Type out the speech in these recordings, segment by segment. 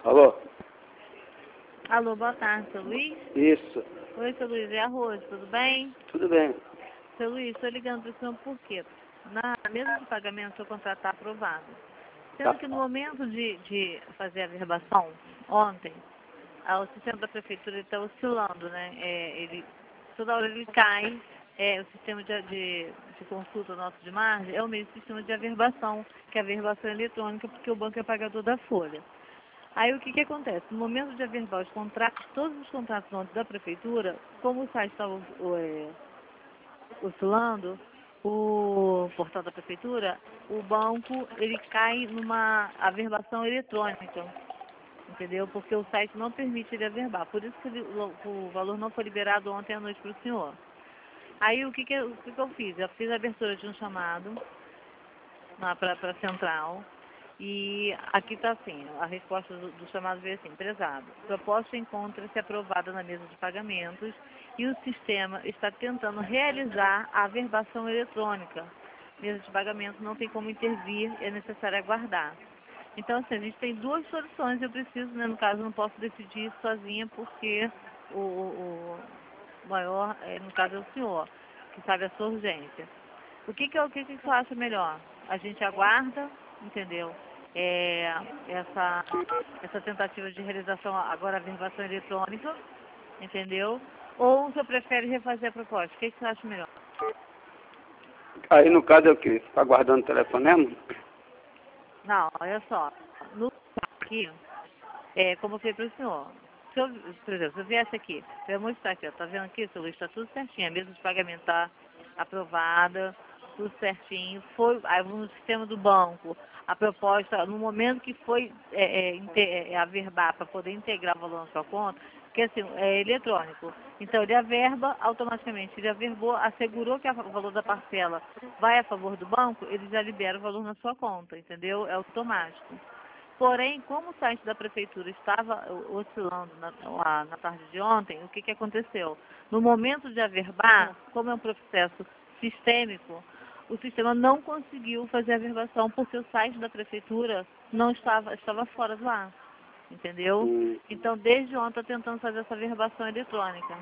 Alô? Alô, boa tarde, seu Luiz? Isso. Oi, seu Luiz, é a Rose, tudo bem? Tudo bem. Seu Luiz, estou ligando para o senhor por quê? Na mesa de pagamento, o seu contrato está aprovado. Tá. Sendo que no momento de fazer a verbação, ontem, o sistema da prefeitura está oscilando, né? Toda hora ele cai. O sistema de consulta nosso de margem é o mesmo sistema de averbação, que é a averbação eletrônica, porque o banco é pagador da folha. Aí o que acontece? No momento de averbar os contratos, todos os contratos ontem da prefeitura, como o site estava oscilando, o portal da prefeitura, o banco ele cai numa averbação eletrônica, entendeu? Porque o site não permite ele averbar. Por isso que o valor não foi liberado ontem à noite para o senhor. Aí o que eu fiz? Eu fiz a abertura de um chamado para a central. E aqui está assim, a resposta do chamado veio assim: prezado, proposta encontra-se aprovada na mesa de pagamentos e o sistema está tentando realizar a averbação eletrônica. Mesa de pagamento não tem como intervir, é necessário aguardar. Então, assim, a gente tem duas soluções, eu preciso, né, no caso, eu não posso decidir sozinha porque o maior, no caso, é o senhor, que sabe a sua urgência. O que você acha melhor? A gente aguarda, entendeu? Essa tentativa de realização, agora a verbação eletrônica, entendeu? Ou o senhor prefere refazer a proposta? O que você acha melhor? Aí no caso é o quê? Tá aguardando o telefonema? Não, olha só. No aqui, como eu falei para o senhor, se eu, por exemplo, se eu viesse aqui, eu ia mostrar aqui, ó, tá vendo aqui, seu Luiz, está tudo certinho, a mesa de pagamento está aprovada, tudo certinho, foi aí no sistema do banco, a proposta, no momento que foi averbar para poder integrar o valor na sua conta, porque assim, é eletrônico, então ele averba automaticamente, ele averbou, assegurou que o valor da parcela vai a favor do banco, ele já libera o valor na sua conta, entendeu? É automático. Porém, como o site da prefeitura estava oscilando na tarde de ontem, o que aconteceu? No momento de averbar, como é um processo sistêmico, o sistema não conseguiu fazer a averbação porque o site da prefeitura não estava fora do ar, entendeu? Então, desde ontem, estou tentando fazer essa averbação eletrônica.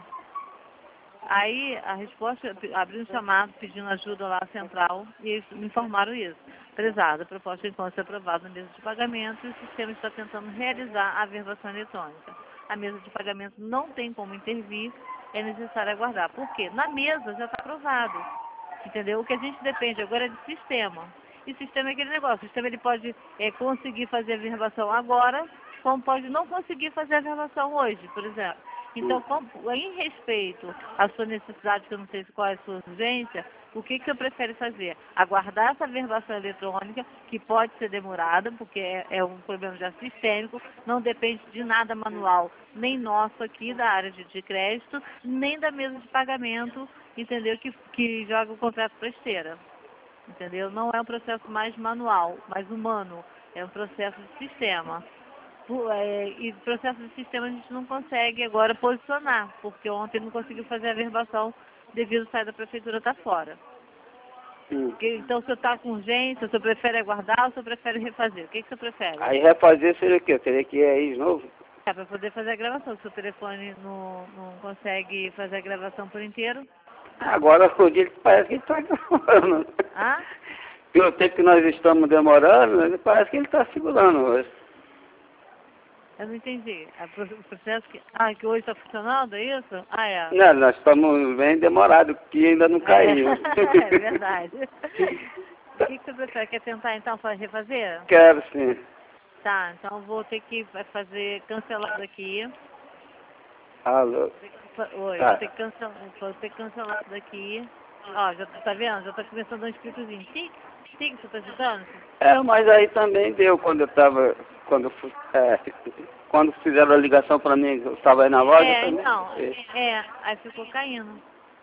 Aí a resposta, abri um chamado pedindo ajuda lá à central e eles me informaram isso. Prezado, a proposta encontra-se aprovada na mesa de pagamento e o sistema está tentando realizar a averbação eletrônica. A mesa de pagamento não tem como intervir, é necessário aguardar. Por quê? Na mesa já está aprovado, entendeu? O que a gente depende agora é de sistema. E sistema é aquele negócio, o sistema ele pode conseguir fazer a averbação agora, como pode não conseguir fazer a averbação hoje, por exemplo. Então, em respeito à sua necessidade, que eu não sei qual é a sua urgência, o que você prefere fazer? Aguardar essa averbação eletrônica, que pode ser demorada, porque é um problema já sistêmico, não depende de nada manual, nem nosso aqui da área de crédito, nem da mesa de pagamento, entendeu? Que joga o contrato para esteira, entendeu? Não é um processo mais manual, mais humano, é um processo de sistema. E processo de sistema a gente não consegue agora posicionar, porque ontem não conseguiu fazer a averbação devido ao site da prefeitura estar fora. Então, se você está com urgência, você prefere aguardar ou você prefere refazer? O que você prefere? Aí refazer seria o quê? Eu teria que ir aí de novo? Para poder fazer a gravação. Se o seu telefone não consegue fazer a gravação por inteiro. Agora o dia parece que ele está demorando. Ah? Pelo tempo que nós estamos demorando, parece que ele está segurando hoje. Eu não entendi. O processo que hoje está funcionando, é isso? Ah, é. Não, nós estamos bem demorados, que ainda não caiu. É verdade. O que você prefere? Quer tentar então refazer? Quero sim. Tá, então eu vou ter que fazer cancelado aqui. Alô? Oi, Tá. vou ter que cancelar isso daqui. Ó, já tá vendo? Já tá começando a dar um escritozinho. Tic, tic, você tá escutando? Mas aí também deu quando eu estava, quando fizeram a ligação para mim, eu estava aí na loja também. Então, aí ficou caindo.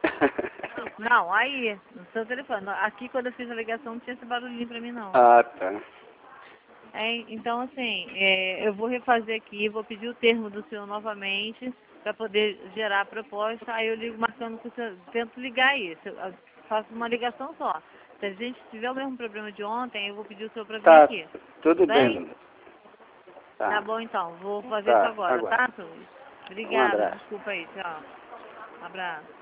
Não, aí, no seu telefone. Aqui quando eu fiz a ligação não tinha esse barulhinho pra mim não. Ah, tá. Então, assim, eu vou refazer aqui, vou pedir o termo do senhor novamente para poder gerar a proposta, aí eu ligo marcando que o senhor, tento ligar aí, eu faço uma ligação só. Se a gente tiver o mesmo problema de ontem, eu vou pedir o senhor para vir Tá, aqui. tudo Bem? bem. Tá bom então, vou fazer Tá, isso agora, agora. tá, Luiz? Obrigada, abraço. desculpa aí, tchau. Abraço.